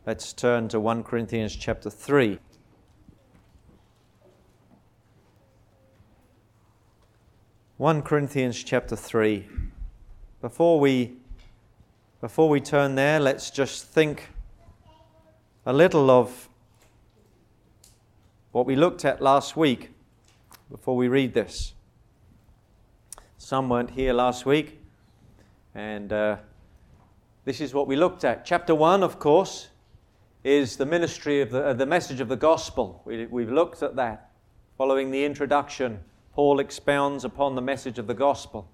Let's turn to 1 Corinthians chapter 3. One Corinthians chapter 3. Before we turn there, let's just think a little of what we looked at last week before we read this. Some weren't here last week, and this is what we looked at. Chapter 1, of course, is the ministry of the message of the gospel. We've looked at that. Following the introduction, Paul expounds upon the message of the gospel.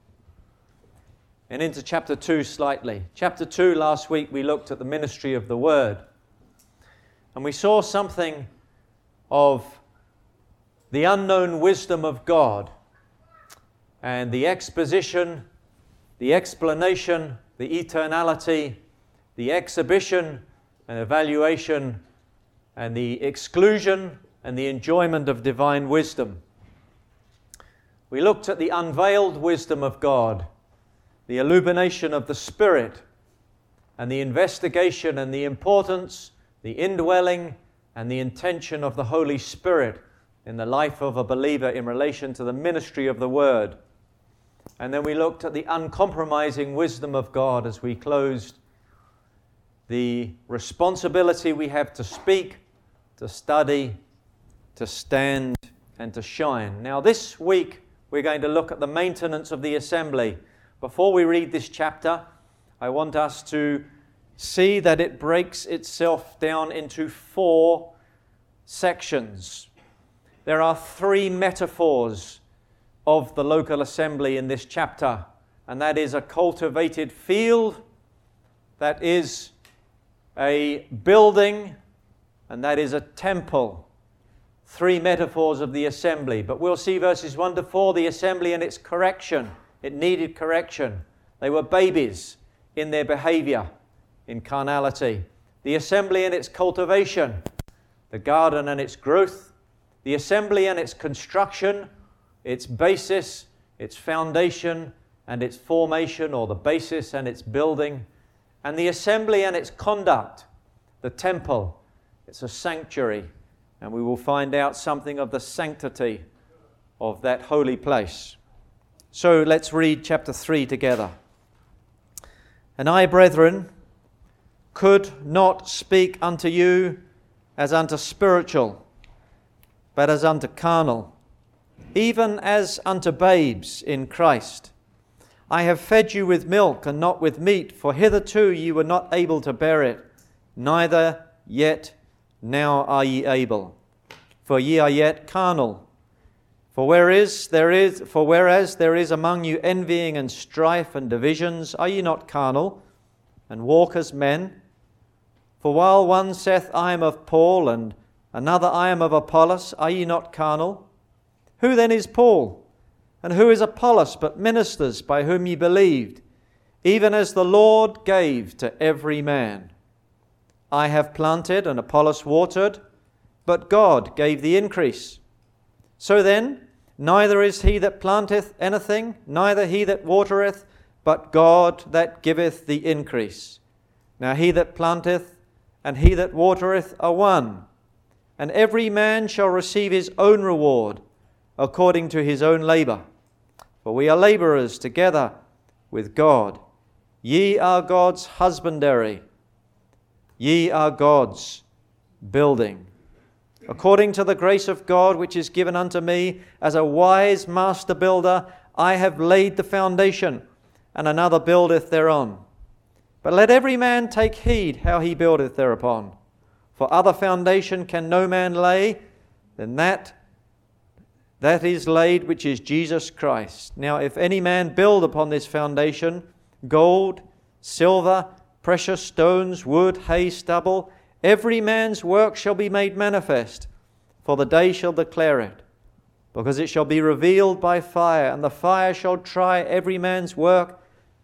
And into chapter 2 slightly. Chapter 2, last week, we looked at the ministry of the word. And we saw something of the unknown wisdom of God and the exposition, the explanation, the eternality, the exhibition and evaluation, and the exclusion and the enjoyment of divine wisdom. We looked at the unveiled wisdom of God, the illumination of the Spirit, and the investigation and the importance, the indwelling and the intention of the Holy Spirit in the life of a believer in relation to the ministry of the Word. And then we looked at the uncompromising wisdom of God as we closed, the responsibility we have to speak, to study, to stand, and to shine. Now this week we're going to look at the maintenance of the assembly. Before we read this chapter, I want us to see that it breaks itself down into 4 sections. There are 3 metaphors of the local assembly in this chapter, and that is a cultivated field, that is a building, and that is a temple. 3 metaphors of the assembly. But we'll see verses 1 to 4, the assembly and its correction. It needed correction. They were babies in their behavior, in carnality. The assembly and its cultivation, the garden and its growth, the assembly and its construction, its basis, its foundation and its formation, or the basis and its building, and the assembly and its conduct, the temple. It's a sanctuary, and we will find out something of the sanctity of that holy place. So let's read chapter 3 together. And I, brethren, could not speak unto you as unto spiritual, but as unto carnal, even as unto babes in Christ. I have fed you with milk and not with meat, for hitherto ye were not able to bear it, neither yet now are ye able. For ye are yet carnal. For whereas there is among you envying and strife and divisions, are ye not carnal, and walk as men? For while one saith, I am of Paul, and another, I am of Apollos, are ye not carnal? Who then is Paul? And who is Apollos but ministers by whom ye believed, even as the Lord gave to every man? I have planted, and Apollos watered, but God gave the increase. So then, neither is he that planteth anything, neither he that watereth, but God that giveth the increase. Now he that planteth and he that watereth are one, and every man shall receive his own reward according to his own labour. For we are labourers together with God. Ye are God's husbandry. Ye are God's building. According to the grace of God which is given unto me, as a wise master builder, I have laid the foundation, and another buildeth thereon. But let every man take heed how he buildeth thereupon. For other foundation can no man lay than that is laid, which is Jesus Christ. Now if any man build upon this foundation, gold, silver, precious stones, wood, hay, stubble, every man's work shall be made manifest, for the day shall declare it, because it shall be revealed by fire, and the fire shall try every man's work,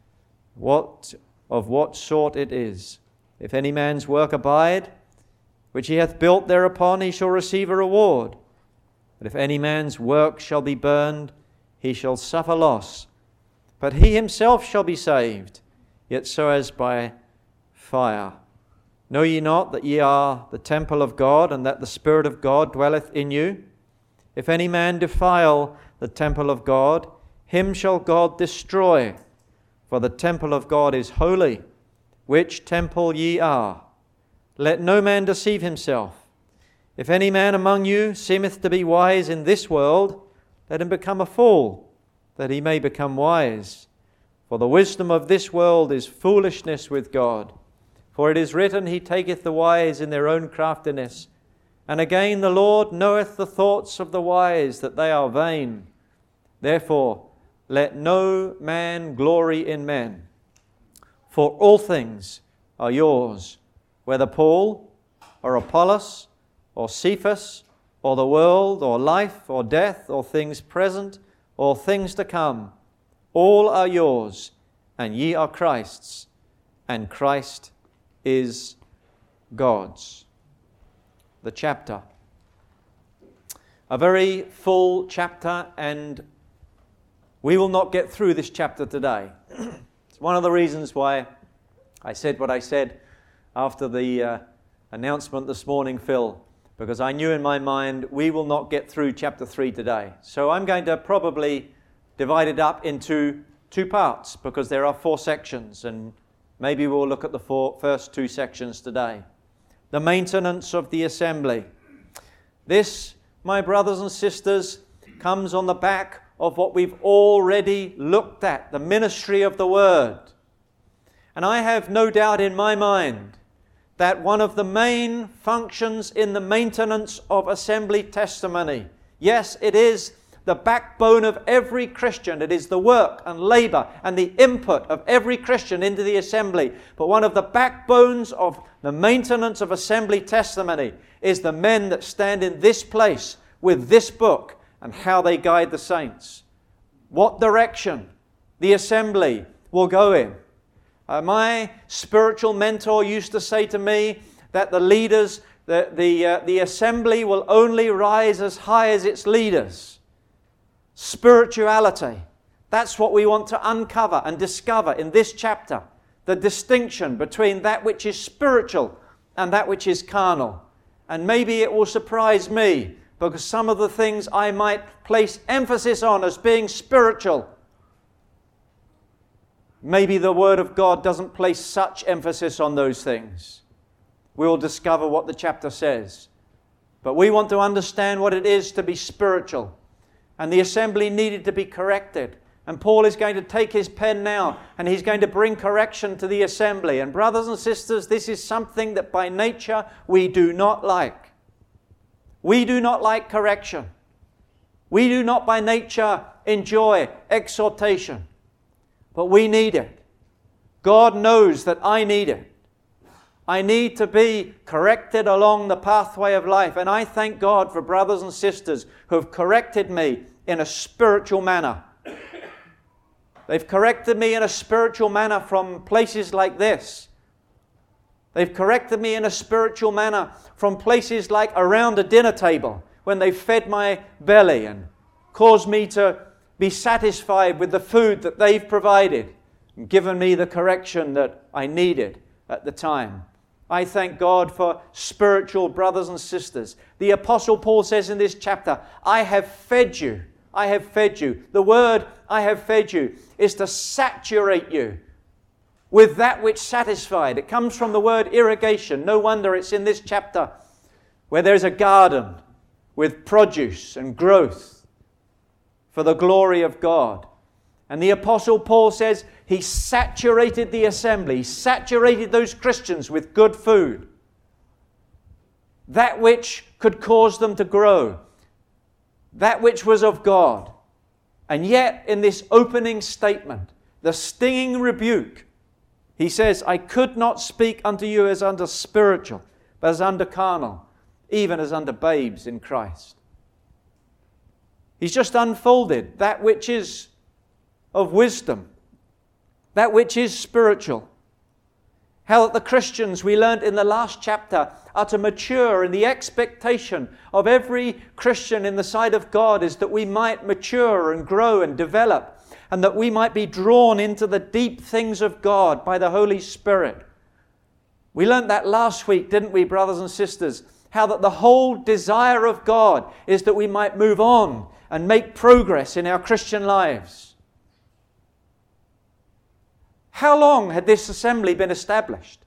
of what sort it is. If any man's work abide, which he hath built thereupon, he shall receive a reward. But if any man's work shall be burned, he shall suffer loss. But he himself shall be saved, yet so as by fire. Know ye not that ye are the temple of God, and that the Spirit of God dwelleth in you? If any man defile the temple of God, him shall God destroy. For the temple of God is holy, which temple ye are. Let no man deceive himself. If any man among you seemeth to be wise in this world, let him become a fool, that he may become wise. For the wisdom of this world is foolishness with God. For it is written, He taketh the wise in their own craftiness. And again, the Lord knoweth the thoughts of the wise, that they are vain. Therefore, let no man glory in men. For all things are yours, whether Paul, or Apollos, or Cephas, or the world, or life, or death, or things present, or things to come. All are yours, and ye are Christ's, and Christ is God's. The chapter. A very full chapter, and we will not get through this chapter today. It's one of the reasons why I said what I said after the announcement this morning, Phil, because I knew in my mind we will not get through chapter 3 today. So I'm going to probably divide it up into 2 parts, because there are 4 sections, and maybe we'll look at the first 2 sections today. The maintenance of the assembly. This, my brothers and sisters, comes on the back of what we've already looked at, the ministry of the Word. And I have no doubt in my mind that one of the main functions in the maintenance of assembly testimony, yes, it is the backbone of every Christian. It is the work and labor and the input of every Christian into the assembly. But one of the backbones of the maintenance of assembly testimony is the men that stand in this place with this book and how they guide the saints. What direction the assembly will go in. My spiritual mentor used to say to me that the leaders, the assembly will only rise as high as its leaders. Spirituality. That's what we want to uncover and discover in this chapter. The distinction between that which is spiritual and that which is carnal. And maybe it will surprise me, because some of the things I might place emphasis on as being spiritual, maybe the Word of God doesn't place such emphasis on those things. We will discover what the chapter says. But we want to understand what it is to be spiritual. And the assembly needed to be corrected. And Paul is going to take his pen now, and he's going to bring correction to the assembly. And brothers and sisters, this is something that by nature we do not like. We do not like correction. We do not by nature enjoy exhortation. But we need it. God knows that I need it. I need to be corrected along the pathway of life. And I thank God for brothers and sisters who have corrected me in a spiritual manner. They've corrected me in a spiritual manner from places like this. They've corrected me in a spiritual manner from places like around a dinner table, when they've fed my belly and caused me to be satisfied with the food that they've provided and given me the correction that I needed at the time. I thank God for spiritual brothers and sisters. The Apostle Paul says in this chapter, I have fed you. I have fed you. The word I have fed you is to saturate you with that which satisfied. It comes from the word irrigation. No wonder it's in this chapter where there's a garden with produce and growth for the glory of God. And the Apostle Paul says he saturated the assembly, he saturated those Christians with good food, that which could cause them to grow, that which was of God. And yet in this opening statement, the stinging rebuke, he says, I could not speak unto you as unto spiritual, but as unto carnal, even as unto babes in Christ. He's just unfolded that which is of wisdom, that which is spiritual. How that the Christians, we learned in the last chapter, are to mature, in the expectation of every Christian in the sight of God is that we might mature and grow and develop, and that we might be drawn into the deep things of God by the Holy Spirit. We learned that last week, didn't we, brothers and sisters? How that the whole desire of God is that we might move on and make progress in our Christian lives. How long had this assembly been established?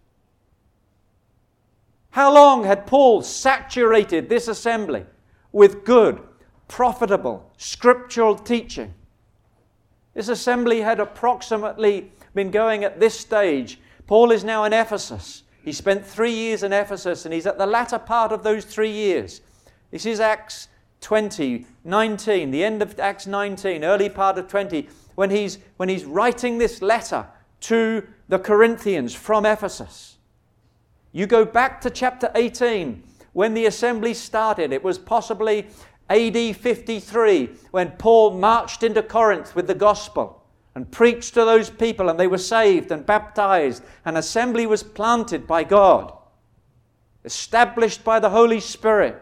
How long had Paul saturated this assembly with good, profitable, scriptural teaching? This assembly had approximately been going at this stage. Paul is now in Ephesus. He spent 3 years in Ephesus, and he's at the latter part of those 3 years. This is Acts 20, 19, the end of Acts 19, early part of 20, when he's writing this letter to the Corinthians from Ephesus. You go back to chapter 18, when the assembly started. It was possibly AD 53, when Paul marched into Corinth with the gospel and preached to those people, and they were saved and baptized. An assembly was planted by God, established by the Holy Spirit.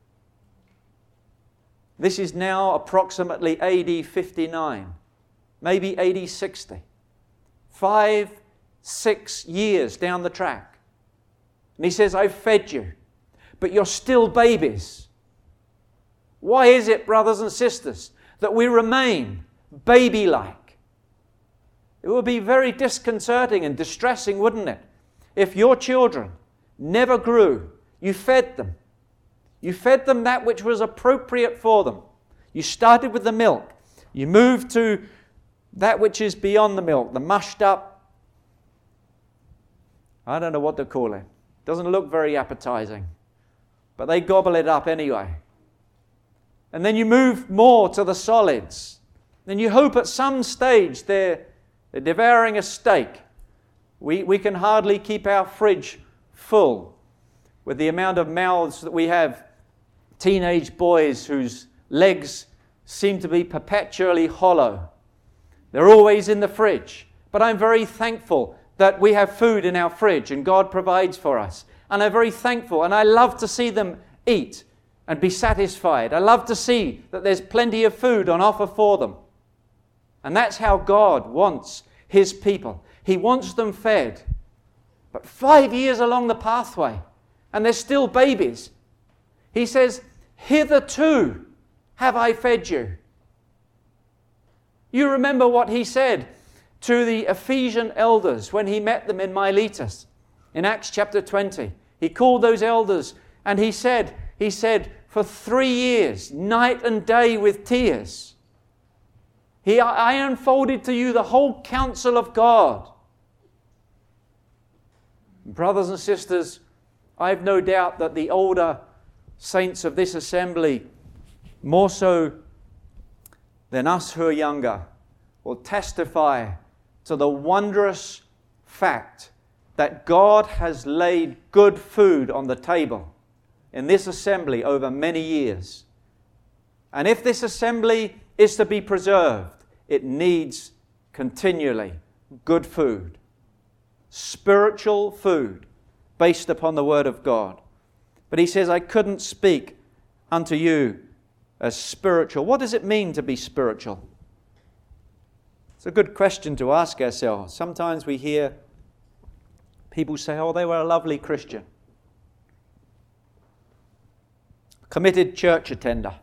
This is now approximately AD 59, maybe AD 60. 5, 6 years down the track. And he says, I've fed you, but you're still babies. Why is it, brothers and sisters, that we remain baby-like? It would be very disconcerting and distressing, wouldn't it, if your children never grew. You fed them. You fed them that which was appropriate for them. You started with the milk. You moved to that which is beyond the milk, the mushed up, I don't know what to call it. Doesn't look very appetizing, but they gobble it up anyway. And then you move more to the solids. Then you hope at some stage they're devouring a steak. We can hardly keep our fridge full with the amount of mouths that we have. Teenage boys whose legs seem to be perpetually hollow. They're always in the fridge. But I'm very thankful that we have food in our fridge and God provides for us. And I'm very thankful, and I love to see them eat and be satisfied. I love to see that there's plenty of food on offer for them. And that's how God wants His people. He wants them fed. But 5 years along the pathway, and they're still babies. He says, hitherto have I fed you. You remember what he said to the Ephesian elders when he met them in Miletus in Acts chapter 20. He called those elders and he said, for 3 years, night and day with tears, I unfolded to you the whole counsel of God. Brothers and sisters, I have no doubt that the older saints of this assembly, more so than us who are younger, will testify to the wondrous fact that God has laid good food on the table in this assembly over many years. And if this assembly is to be preserved, it needs continually good food, spiritual food based upon the Word of God. But he says, I couldn't speak unto you as spiritual. What does it mean to be spiritual? It's a good question to ask ourselves. Sometimes we hear people say, oh, they were a lovely Christian. Committed church attender.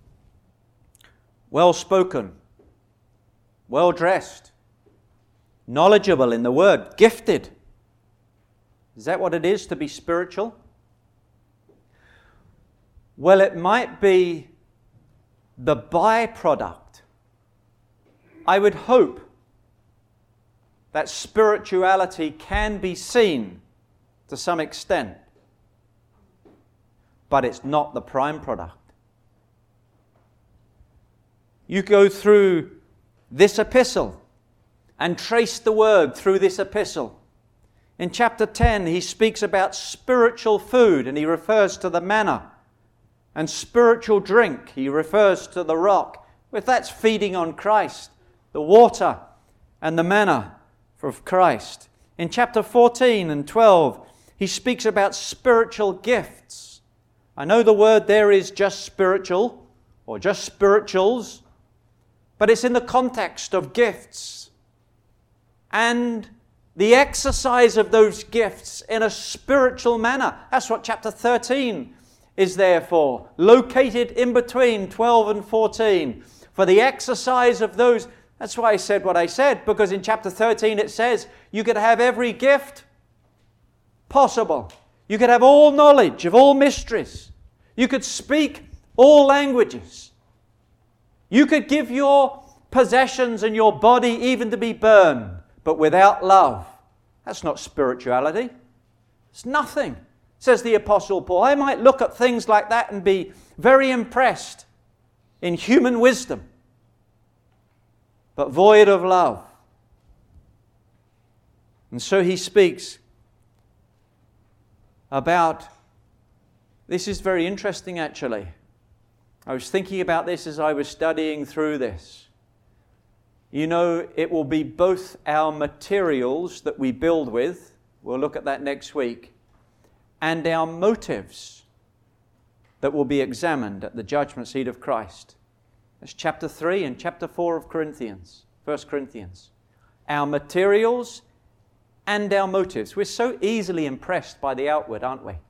Well-spoken. Well-dressed. Knowledgeable in the Word. Gifted. Is that what it is to be spiritual? Well, it might be the byproduct. I would hope that spirituality can be seen to some extent, but it's not the prime product. You go through this epistle and trace the Word through this epistle. In chapter 10, he speaks about spiritual food, and he refers to the manna. And spiritual drink, he refers to the rock. If that's feeding on Christ, the water and the manna of Christ. In chapter 14 and 12, he speaks about spiritual gifts. I know the word there is just spiritual or just spirituals, but it's in the context of gifts and the exercise of those gifts in a spiritual manner. That's what chapter 13 is there for, located in between 12 and 14. For the exercise of those. That's why I said what I said, because in chapter 13 it says you could have every gift possible. You could have all knowledge of all mysteries. You could speak all languages. You could give your possessions and your body even to be burned, but without love, that's not spirituality. It's nothing, says the Apostle Paul. I might look at things like that and be very impressed in human wisdom, but void of love. And so he speaks about, this is very interesting actually. I was thinking about this as I was studying through this. You know, it will be both our materials that we build with, we'll look at that next week, and our motives that will be examined at the judgment seat of Christ. That's chapter 3 and chapter 4 of Corinthians, 1 Corinthians. Our materials and our motives. We're so easily impressed by the outward, aren't we?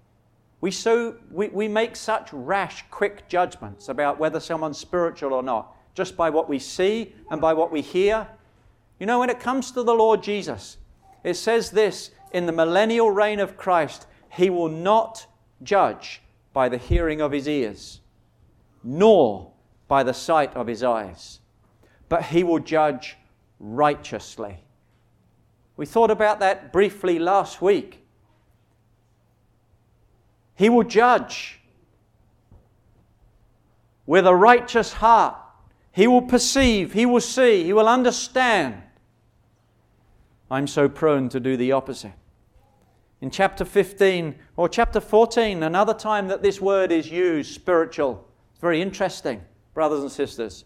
We make such rash, quick judgments about whether someone's spiritual or not, just by what we see and by what we hear. You know, when it comes to the Lord Jesus, it says this, in the millennial reign of Christ, he will not judge by the hearing of his ears, nor by the sight of his eyes, but he will judge righteously. We thought about that briefly last week. He will judge with a righteous heart. He will perceive, he will see, he will understand. I'm so prone to do the opposite. In chapter 15 or chapter 14, another time that this word is used, spiritual, it's very interesting, brothers and sisters.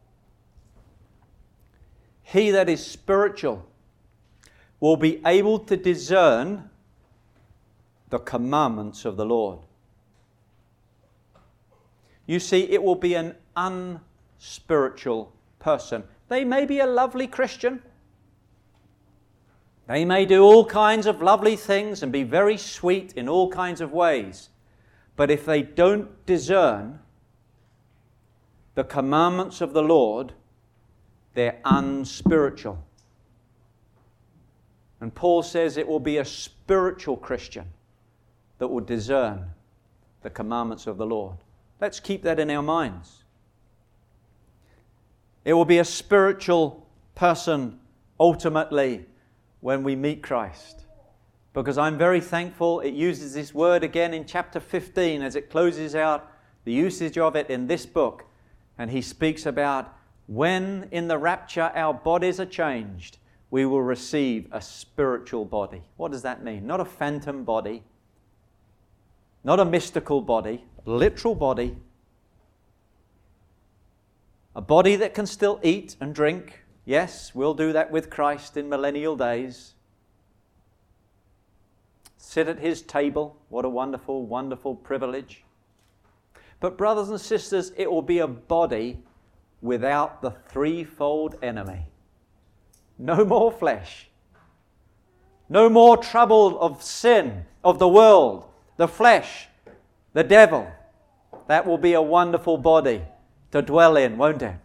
He that is spiritual will be able to discern the commandments of the Lord. You see, it will be an unspiritual person. They may be a lovely Christian. They may do all kinds of lovely things and be very sweet in all kinds of ways. But if they don't discern the commandments of the Lord, they're unspiritual. And Paul says it will be a spiritual Christian that will discern the commandments of the Lord. Let's keep that in our minds. It will be a spiritual person ultimately when we meet Christ. Because I'm very thankful it uses this word again in chapter 15 as it closes out the usage of it in this book. And he speaks about when in the rapture our bodies are changed, we will receive a spiritual body. What does that mean? Not a phantom body, not a mystical body, a literal body. A body that can still eat and drink. Yes, we'll do that with Christ in millennial days. Sit at his table. What a wonderful, wonderful privilege. But brothers and sisters, it will be a body without the threefold enemy. No more flesh. No more trouble of sin, of the world, the flesh, the devil. That will be a wonderful body to dwell in, won't it?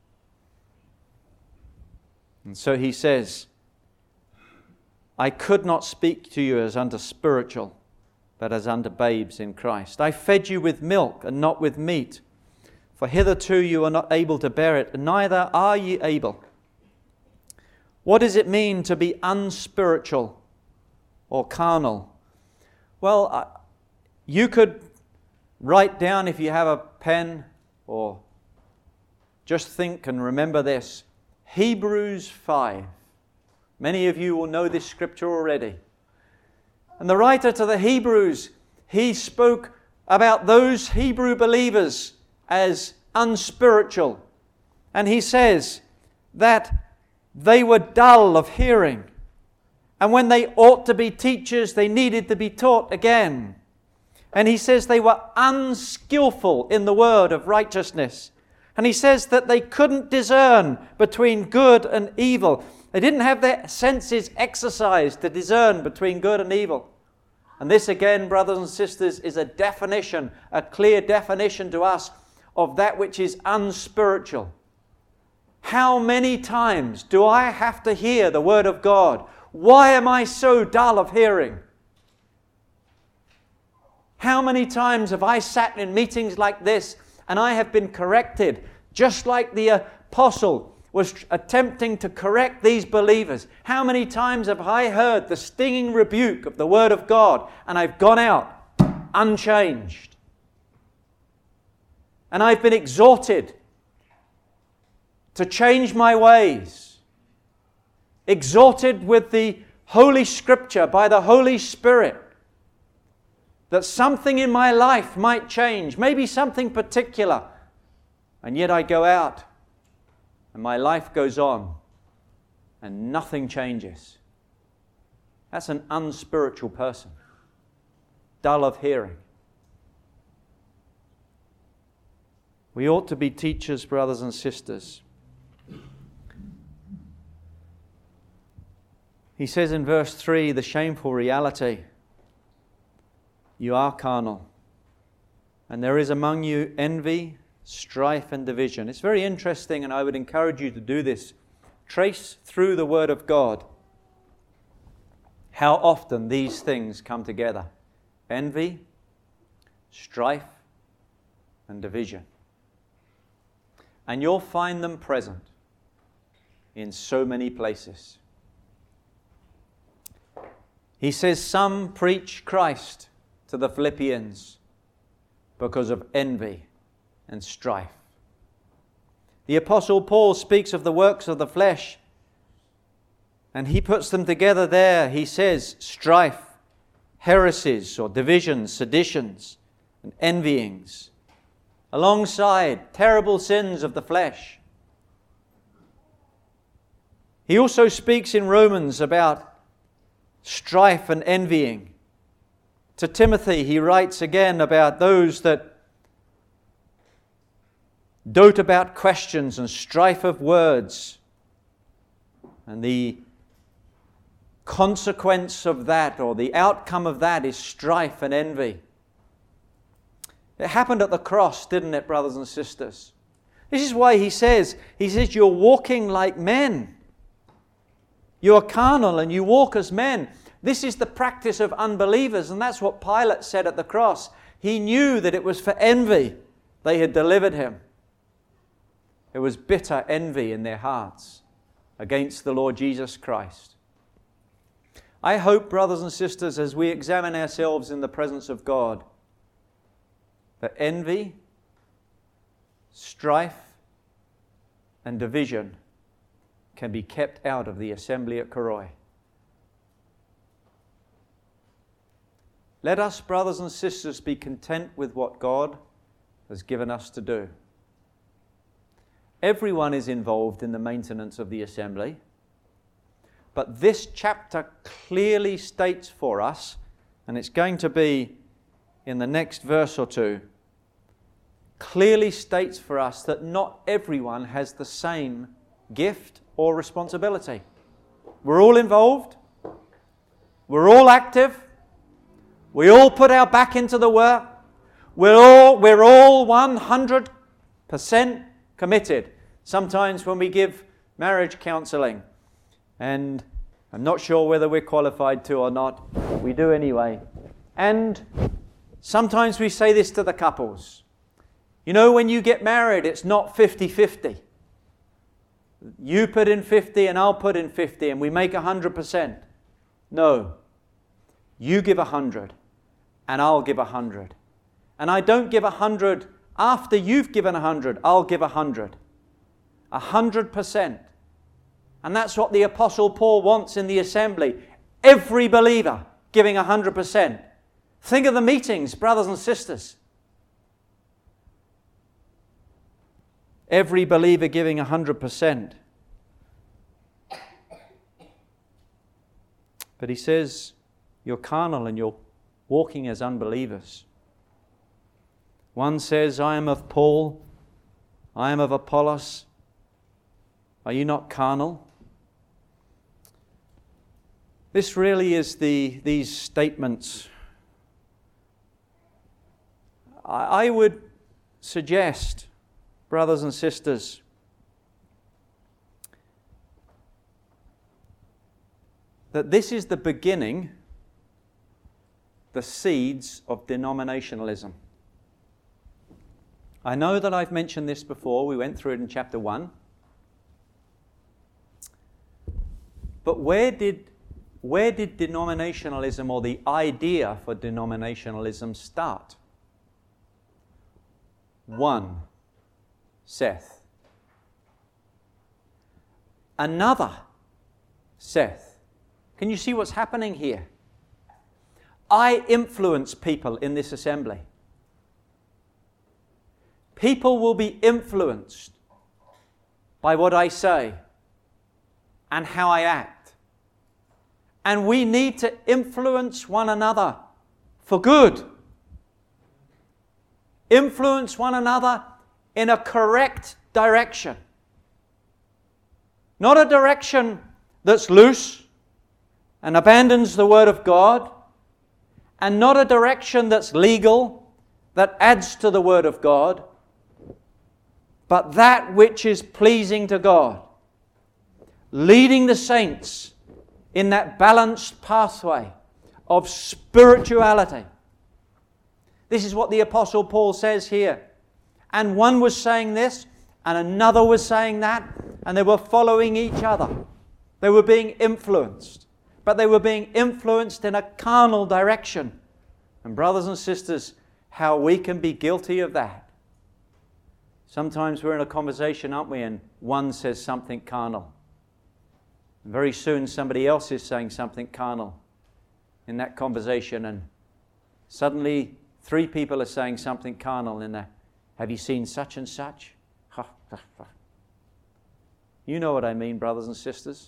And so he says, I could not speak to you as unto spiritual, but as unto babes in Christ. I fed you with milk and not with meat, for hitherto you are not able to bear it, and neither are ye able. What does it mean to be unspiritual or carnal? Well, you could write down, if you have a pen, or just think and remember this. Hebrews 5. Many of you will know this scripture already. And the writer to the Hebrews, he spoke about those Hebrew believers as unspiritual. And he says that they were dull of hearing. And when they ought to be teachers, they needed to be taught again. And he says they were unskillful in the word of righteousness. And he says that they couldn't discern between good and evil. They didn't have their senses exercised to discern between good and evil. And this again, brothers and sisters, is a definition, a clear definition to us of that which is unspiritual. How many times do I have to hear the Word of God? Why am I so dull of hearing? How many times have I sat in meetings like this and I have been corrected, just like the apostle was attempting to correct these believers? How many times have I heard the stinging rebuke of the Word of God and I've gone out unchanged? And I've been exhorted to change my ways, exhorted with the Holy Scripture by the Holy Spirit, that something in my life might change, maybe something particular, and yet I go out and my life goes on and nothing changes. That's an unspiritual person, dull of hearing. We ought to be teachers, brothers and sisters. He says in verse 3, the shameful reality: you are carnal, and there is among you envy, strife and division. It's very interesting, and I would encourage you to do this. Trace through the Word of God how often these things come together: envy, strife and division. And you'll find them present in so many places. He says some preach Christ to the Philippians because of envy and strife. The Apostle Paul speaks of the works of the flesh, and he puts them together there. He says strife, heresies or divisions, seditions and envyings, alongside terrible sins of the flesh. He also speaks in Romans about strife and envying. To Timothy, he writes again about those that dote about questions and strife of words. And the consequence of that, or the outcome of that, is strife and envy. It happened at the cross, didn't it, brothers and sisters? This is why he says, you're walking like men. You are carnal and you walk as men. This is the practice of unbelievers, and that's what Pilate said at the cross. He knew that it was for envy they had delivered him. There was bitter envy in their hearts against the Lord Jesus Christ. I hope, brothers and sisters, as we examine ourselves in the presence of God, that envy, strife, and division can be kept out of the assembly at Karoi. Let us, brothers and sisters, be content with what God has given us to do. Everyone is involved in the maintenance of the assembly, but this chapter clearly states for us, and it's going to be in the next verse or two, clearly states for us that not everyone has the same gift or responsibility. We're all involved. We're all active. We all put our back into the work. We're all 100% committed. Sometimes when we give marriage counseling, and I'm not sure whether we're qualified to or not, we do anyway. And sometimes we say this to the couples. You know, when you get married, it's not 50-50. You put in 50 and I'll put in 50 and we make 100%. No. You give 100 and I'll give 100. And I don't give 100 after you've given 100. I'll give 100. 100%. And that's what the Apostle Paul wants in the assembly. Every believer giving 100%. Think of the meetings, brothers and sisters. Every believer giving 100%. But he says, you're carnal and you're walking as unbelievers. One says, I am of Paul, I am of Apollos. Are you not carnal? This really is these statements. I would suggest, brothers and sisters, that this is the beginning, the seeds of denominationalism. I know that I've mentioned this before. We went through it in chapter 1. But where did denominationalism, or the idea for denominationalism, start? One, Seth. Another, Seth. Can you see what's happening here? I influence people in this assembly. People will be influenced by what I say and how I act. And we need to influence one another for good. Influence one another in a correct direction. Not a direction that's loose and abandons the Word of God, and not a direction that's legal, that adds to the Word of God, but that which is pleasing to God, leading the saints in that balanced pathway of spirituality. This is what the Apostle Paul says here. And one was saying this, and another was saying that, and they were following each other. They were being influenced, but they were being influenced in a carnal direction. And brothers and sisters, how we can be guilty of that. Sometimes we're in a conversation, aren't we, and one says something carnal. And very soon somebody else is saying something carnal in that conversation, and suddenly 3 people are saying something carnal in there. Have you seen such and such? You know what I mean, brothers and sisters.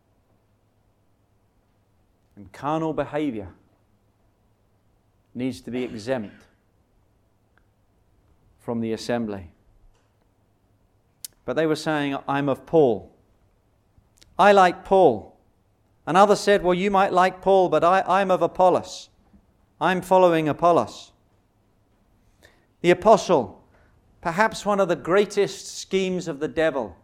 And carnal behavior needs to be exempt from the assembly. But they were saying, I'm of Paul. I like Paul. Another said, well, you might like Paul, but I'm of Apollos. I'm following Apollos. The apostle, perhaps one of the greatest schemes of the devil,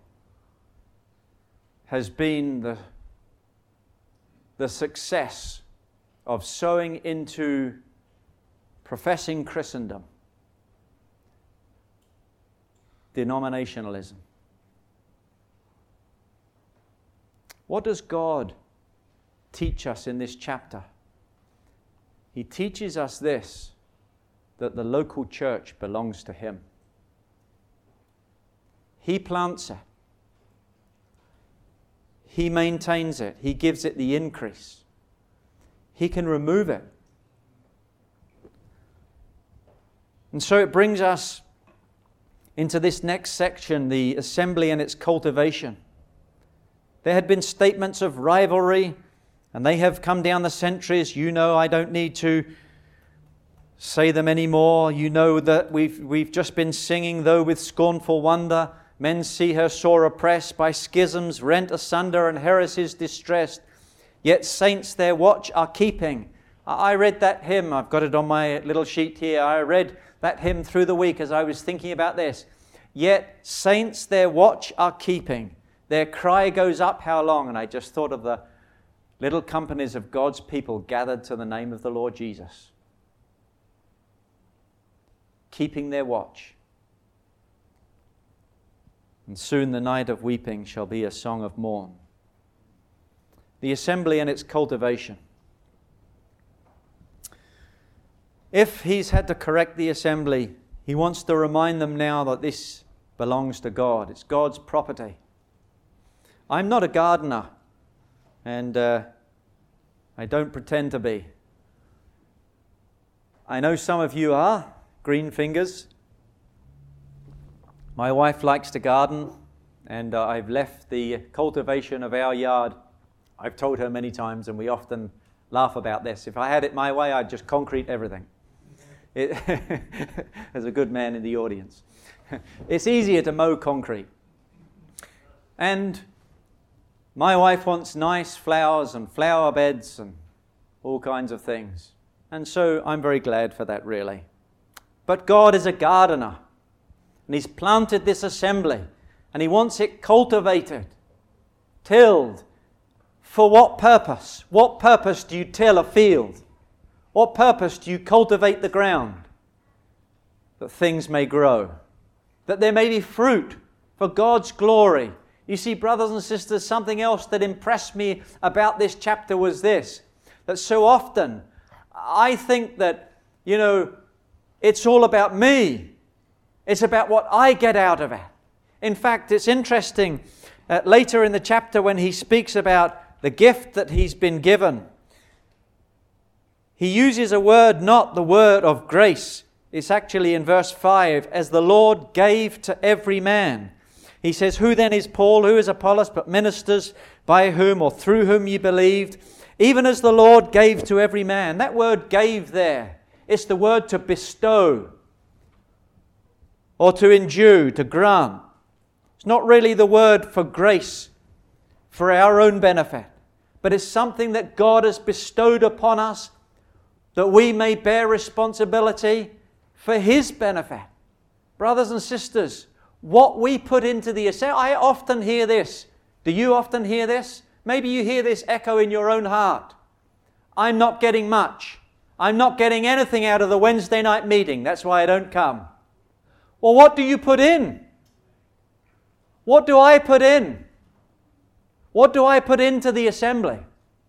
has been the success of sowing into professing Christendom denominationalism. What does God teach us in this chapter? He teaches us this, that the local church belongs to Him. He plants it. He maintains it. He gives it the increase. He can remove it. And so it brings us into this next section, the assembly and its cultivation. There had been statements of rivalry, and they have come down the centuries. You know, I don't need to say them anymore. You know that we've just been singing, though with scornful wonder, men see her sore oppressed, by schisms rent asunder and heresies distressed. Yet saints their watch are keeping. I read that hymn. I've got it on my little sheet here. I read that hymn through the week as I was thinking about this. Yet saints their watch are keeping. Their cry goes up how long? And I just thought of the little companies of God's people gathered to the name of the Lord Jesus, keeping their watch. And soon the night of weeping shall be a song of morn. The assembly and its cultivation. If he's had to correct the assembly, he wants to remind them now that this belongs to God. It's God's property. I'm not a gardener, and I don't pretend to be. I know some of you are, green fingers. My wife likes to garden, and I've left the cultivation of our yard. I've told her many times, and we often laugh about this. If I had it my way, I'd just concrete everything. There's a good man in the audience. It's easier to mow concrete. And My wife wants nice flowers and flower beds and all kinds of things. And so I'm very glad for that, really. But God is a gardener, and He's planted this assembly, and He wants it cultivated, tilled. For what purpose? What purpose do you till a field? What purpose do you cultivate the ground? That things may grow, that there may be fruit for God's glory. You see, brothers and sisters, something else that impressed me about this chapter was this, that so often I think that, it's all about me. It's about what I get out of it. In fact, it's interesting, later in the chapter when he speaks about the gift that he's been given, he uses a word, not the word of grace. It's actually in verse 5, as the Lord gave to every man. He says, who then is Paul, who is Apollos, but ministers by whom or through whom ye believed, even as the Lord gave to every man. That word gave there, it's the word to bestow or to endue, to grant. It's not really the word for grace, for our own benefit, but it's something that God has bestowed upon us that we may bear responsibility for His benefit. Brothers and sisters, what we put into the assembly, I often hear this. Do you often hear this? Maybe you hear this echo in your own heart. I'm not getting much. I'm not getting anything out of the Wednesday night meeting. That's why I don't come. Well, what do you put in? What do I put in? What do I put into the assembly?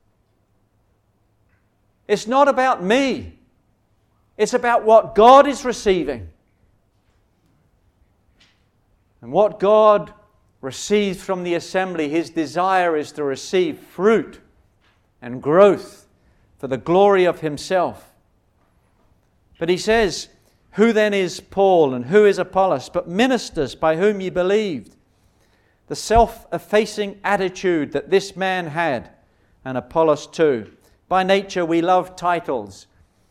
It's not about me. It's about what God is receiving. And what God receives from the assembly, His desire is to receive fruit and growth for the glory of Himself. But he says, who then is Paul and who is Apollos, but ministers by whom ye believed? The self-effacing attitude that this man had, and Apollos too. By nature we love titles.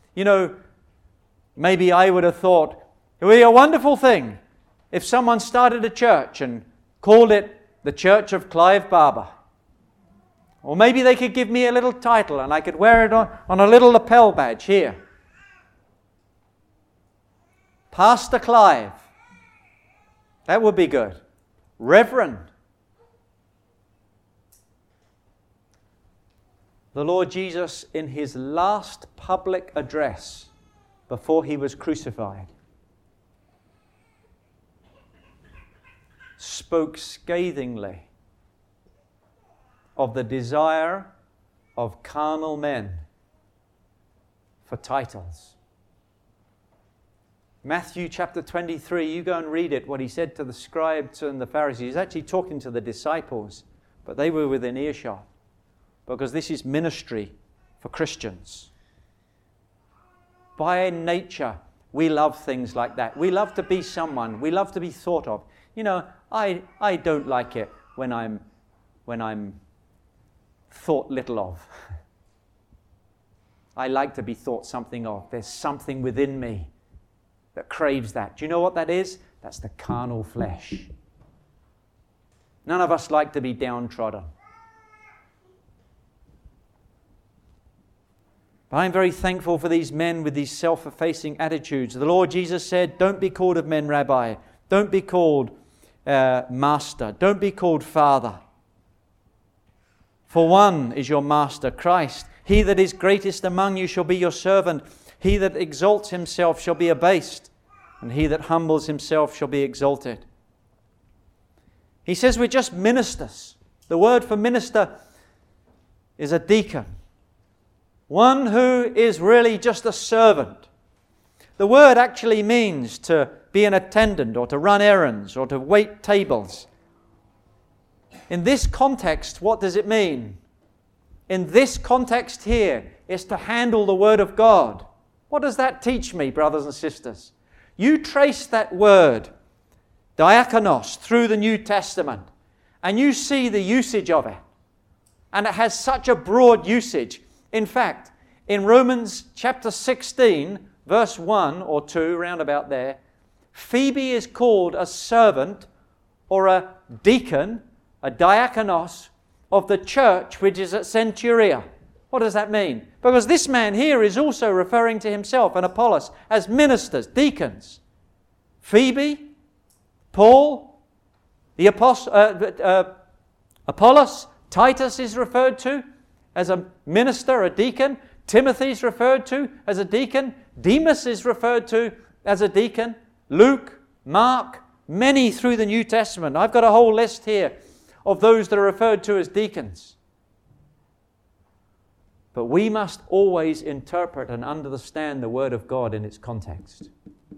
Maybe I would have thought it would be a wonderful thing if someone started a church and called it the Church of Clive Barber. Or maybe they could give me a little title and I could wear it on a little lapel badge here. Pastor Clive. That would be good. Reverend. The Lord Jesus, in His last public address before He was crucified, spoke scathingly of the desire of carnal men for titles. Matthew chapter 23, you go and read it, what He said to the scribes and the Pharisees. He's actually talking to the disciples, but they were within earshot, because this is ministry for Christians. By nature, we love things like that. We love to be someone. We love to be thought of. I don't like it when I'm thought little of. I like to be thought something of. There's something within me that craves that. Do you know what that is? That's the carnal flesh. None of us like to be downtrodden. But I'm very thankful for these men with these self-effacing attitudes. The Lord Jesus said, don't be called of men, Rabbi. Don't be called Master. Don't be called Father. For one is your Master, Christ. He that is greatest among you shall be your servant. He that exalts himself shall be abased, and he that humbles himself shall be exalted. He says we're just ministers. The word for minister is a deacon. One who is really just a servant. The word actually means to be an attendant or to run errands or to wait tables. In this context, what does it mean? In this context here, is to handle the Word of God. What does that teach me, brothers and sisters? You trace that word, diakonos, through the New Testament, and you see the usage of it. And it has such a broad usage. In fact, in Romans chapter 16, verse 1 or 2, round about there, Phoebe is called a servant or a deacon, a diakonos, of the church which is at Centuria. What does that mean? Because this man here is also referring to himself and Apollos as ministers, deacons. Phoebe, Paul, the Apollos, Titus is referred to as a minister, a deacon. Timothy is referred to as a deacon. Demas is referred to as a deacon. Luke, Mark, many through the New Testament. I've got a whole list here of those that are referred to as deacons. But we must always interpret and understand the Word of God in its context.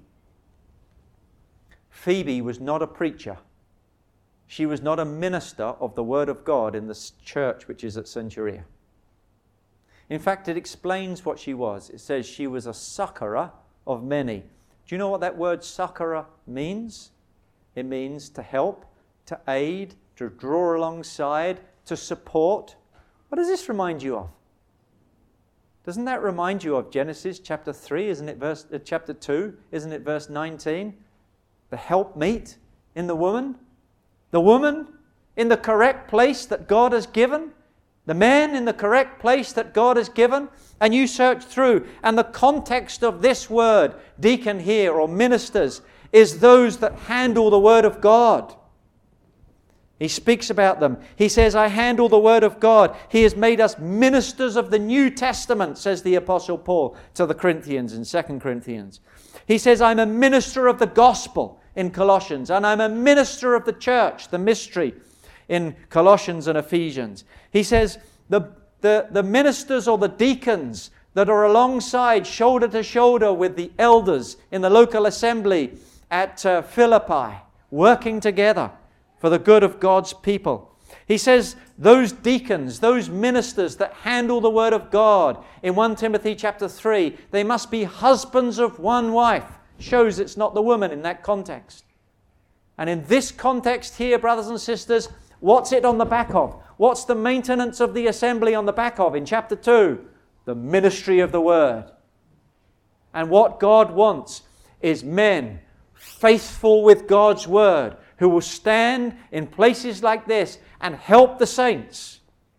Phoebe was not a preacher. She was not a minister of the Word of God in the church which is at Centuria. In fact, it explains what she was. It says she was a succorer of many. Do you know what that word succorer means? It means to help, to aid, to draw alongside, to support. What does this remind you of? Doesn't that remind you of Genesis chapter 3, isn't it chapter 2, isn't it verse 19? The helpmeet in the woman in the correct place that God has given, the man in the correct place that God has given, and you search through, and the context of this word, deacon here, or ministers, is those that handle the Word of God. He speaks about them. He says, I handle the Word of God. He has made us ministers of the New Testament, says the Apostle Paul to the Corinthians in 2 Corinthians. He says, I'm a minister of the gospel in Colossians, and I'm a minister of the church, the mystery, in Colossians and Ephesians. He says, the ministers or the deacons that are alongside, shoulder to shoulder with the elders in the local assembly at Philippi, working together for the good of God's people. He says those deacons, those ministers that handle the Word of God, in 1 Timothy chapter 3, they must be husbands of one wife. Shows it's not the woman in that context. And in this context here, brothers and sisters, what's it on the back of? What's the maintenance of the assembly on the back of in chapter 2? The ministry of the Word. And what God wants is men faithful with God's Word, who will stand in places like this and help the saints.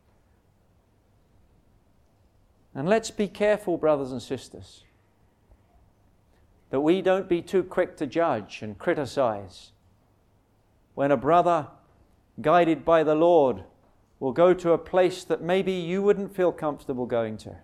And let's be careful, brothers and sisters, that we don't be too quick to judge and criticize when a brother, guided by the Lord, will go to a place that maybe you wouldn't feel comfortable going to.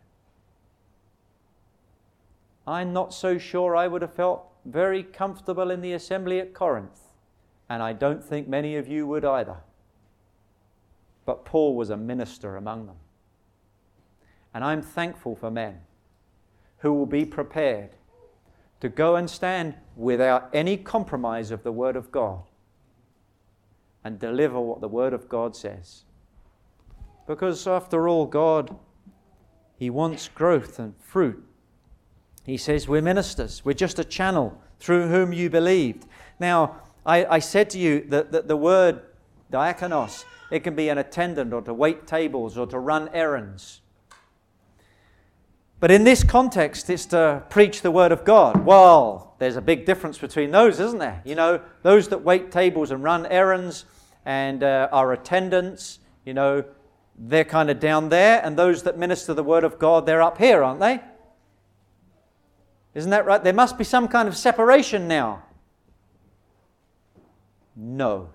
I'm not so sure I would have felt very comfortable in the assembly at Corinth. And I don't think many of you would either. But Paul was a minister among them. And I'm thankful for men who will be prepared to go and stand without any compromise of the Word of God and deliver what the Word of God says. Because after all, God, He wants growth and fruit. He says we're ministers. We're just a channel through whom you believed. Now, I said to you that the word diakonos, it can be an attendant or to wait tables or to run errands. But in this context, it's to preach the Word of God. Well, there's a big difference between those, isn't there? You know, those that wait tables and run errands and are attendants, you know, they're kind of down there. And those that minister the Word of God, they're up here, aren't they? Isn't that right? There must be some kind of separation now. No.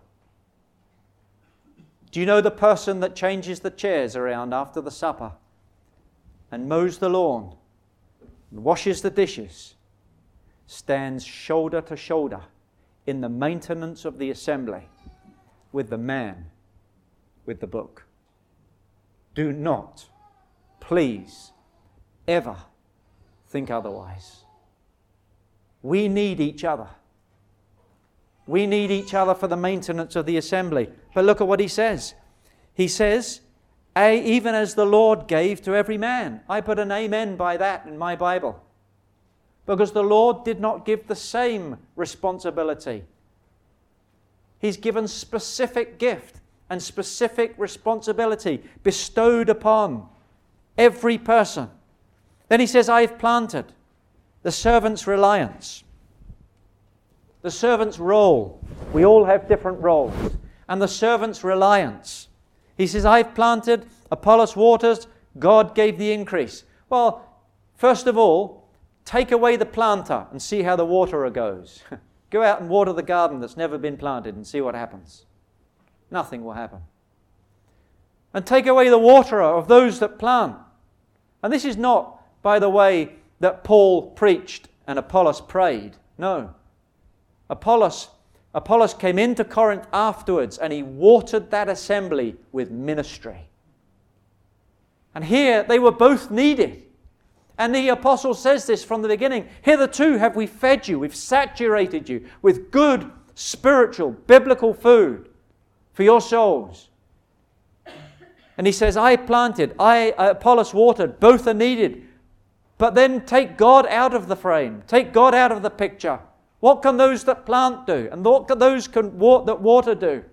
Do you know the person that changes the chairs around after the supper and mows the lawn and washes the dishes stands shoulder to shoulder in the maintenance of the assembly with the man with the book? Do not, please, ever think otherwise. We need each other. We need each other for the maintenance of the assembly. But look at what he says. He says, even as the Lord gave to every man. I put an amen by that in my Bible. Because the Lord did not give the same responsibility. He's given specific gift and specific responsibility bestowed upon every person. Then he says, I've planted. The servant's reliance. The servant's role. We all have different roles. And the servant's reliance He says, I've planted, Apollos waters, God gave the increase. Well, first of all, take away the planter and see how the waterer goes. Go out and water the garden that's never been planted and see what happens. Nothing will happen. And take away the waterer of those that plant. And this is not, by the way, that Paul preached and Apollos prayed. No. Apollos came into Corinth afterwards and he watered that assembly with ministry. And here they were both needed. And the apostle says this from the beginning. Hitherto have we fed you, we've saturated you with good, spiritual, biblical food for your souls. And he says, I planted, Apollos watered, both are needed. But then take God out of the frame. Take God out of the picture. What can those that plant do? And what can those that water do?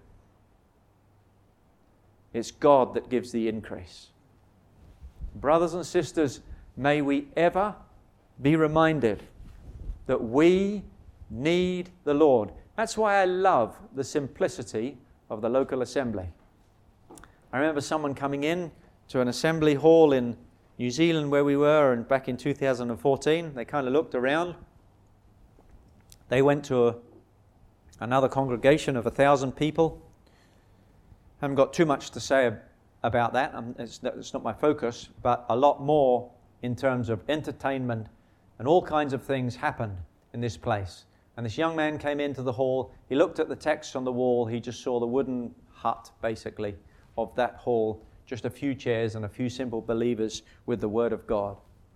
It's God that gives the increase. Brothers and sisters, may we ever be reminded that we need the Lord. That's why I love the simplicity of the local assembly. I remember someone coming in to an assembly hall in New Zealand where we were, and back in 2014, they kind of looked around. They went to another congregation of 1,000 people. Haven't got too much to say about that. It's not my focus, but a lot more in terms of entertainment and all kinds of things happened in this place. And this young man came into the hall. He looked at the text on the wall. He just saw the wooden hut, basically, of that hall. Just a few chairs and a few simple believers with the Word of God.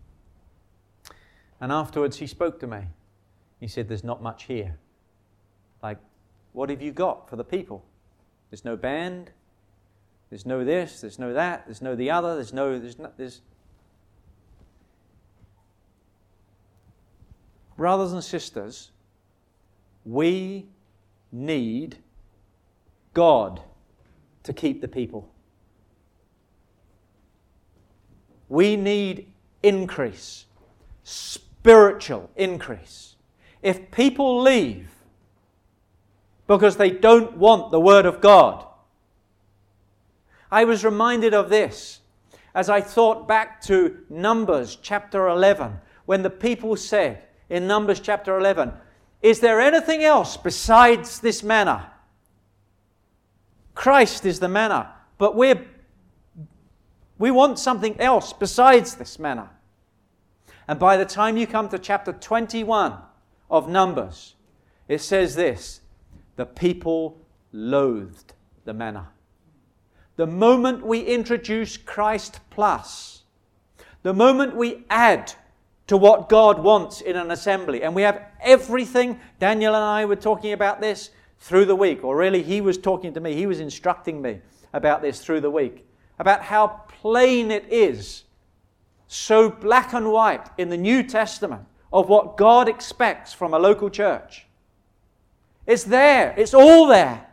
And afterwards he spoke to me. He said, there's not much here. Like, what have you got for the people? There's no band. There's no this. There's no that. There's no the other. There's Brothers and sisters, we need God to keep the people. We need increase, spiritual increase. If people leave because they don't want the Word of God, I was reminded of this as I thought back to Numbers chapter 11, when the people said in Numbers chapter 11, is there anything else besides this manna? Christ is the manna, but we want something else besides this manna. And by the time you come to chapter 21 of Numbers, it says this, the people loathed the manna. The moment we introduce Christ plus, the moment we add to what God wants in an assembly, and we have everything, Daniel and I were talking about this through the week, or really he was talking to me, he was instructing me about this through the week, about how plain it is, so black and white in the New Testament of what God expects from a local church. It's there, it's all there.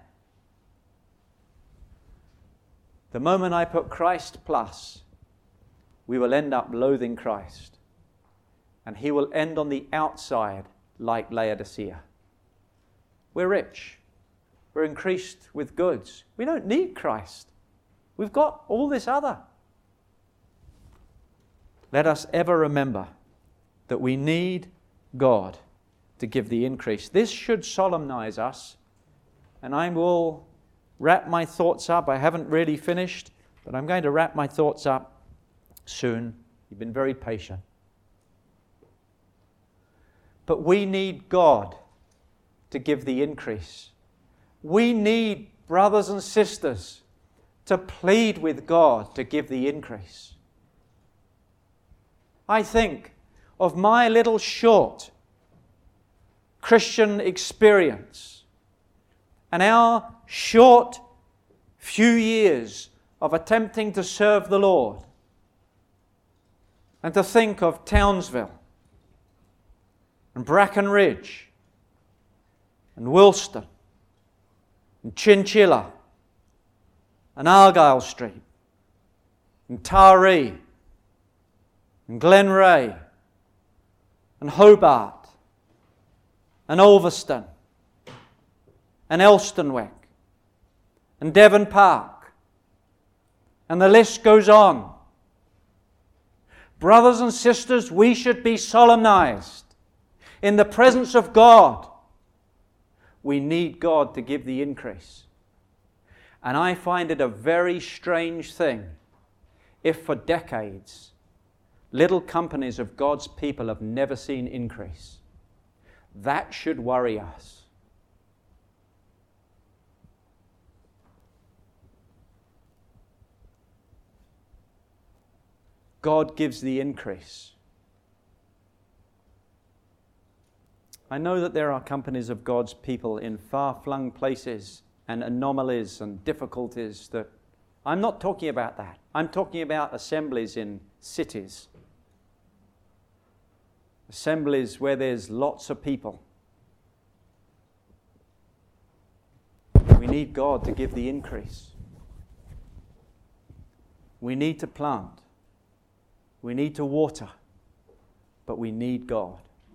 The moment I put Christ plus, we will end up loathing Christ. And he will end on the outside like Laodicea. We're rich. We're increased with goods. We don't need Christ. We've got all this other. Let us ever remember that we need God to give the increase. This should solemnize us. And I will wrap my thoughts up. I haven't really finished, but I'm going to wrap my thoughts up soon. You've been very patient. But we need God to give the increase. We need brothers and sisters to plead with God to give the increase. I think of my little short Christian experience and our short few years of attempting to serve the Lord, and to think of Townsville and Bracken Ridge and Wilston and Chinchilla and Argyle Street and Taree and Glenray and Hobart and Ulverston and Elstonwick and Devon Park And the list goes on. Brothers and sisters, we should be solemnized in the presence of God. We need God to give the increase. And I find it a very strange thing if for decades little companies of God's people have never seen increase. That should worry us. God gives the increase. I know that there are companies of God's people in far-flung places and anomalies and difficulties that I'm not talking about that. I'm talking about assemblies in cities. Assemblies where there's lots of people. We need God to give the increase. We need to plant. We need to water, but we need God.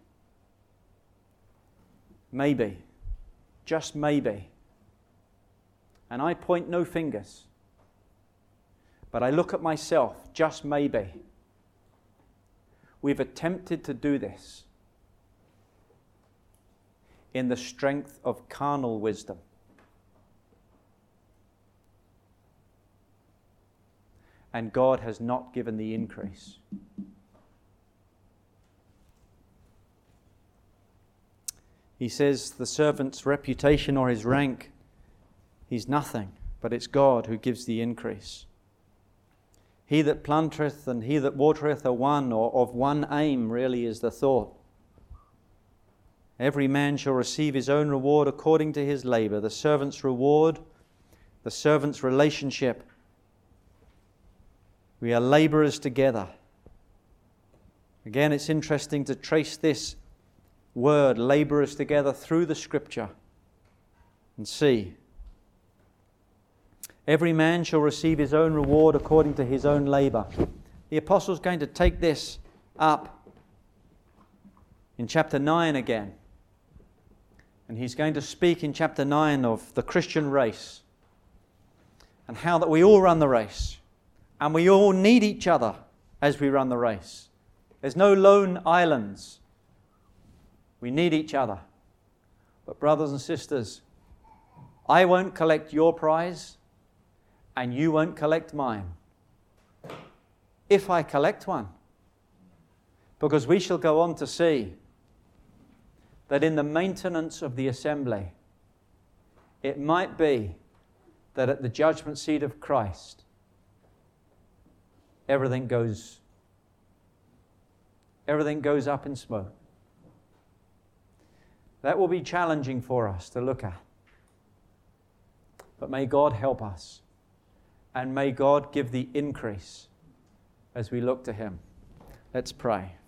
Maybe, just maybe, and I point no fingers, but I look at myself, just maybe, we've attempted to do this in the strength of carnal wisdom. And God has not given the increase. He says the servant's reputation or his rank, he's nothing, but it's God who gives the increase. He that planteth and he that watereth are one, or of one aim really is the thought. Every man shall receive his own reward according to his labor. The servant's reward, the servant's relationship. We are laborers together. Again, it's interesting to trace this word, laborers together, through the Scripture and see. Every man shall receive his own reward according to his own labor. The apostle's going to take this up in chapter 9 again. And he's going to speak in chapter 9 of the Christian race and how that we all run the race. And we all need each other as we run the race. There's no lone islands. We need each other. But brothers and sisters, I won't collect your prize and you won't collect mine. If I collect one. Because we shall go on to see that in the maintenance of the assembly, it might be that at the judgment seat of Christ, everything goes up in smoke. That will be challenging for us to look at. But may God help us. And may God give the increase as we look to Him. Let's pray.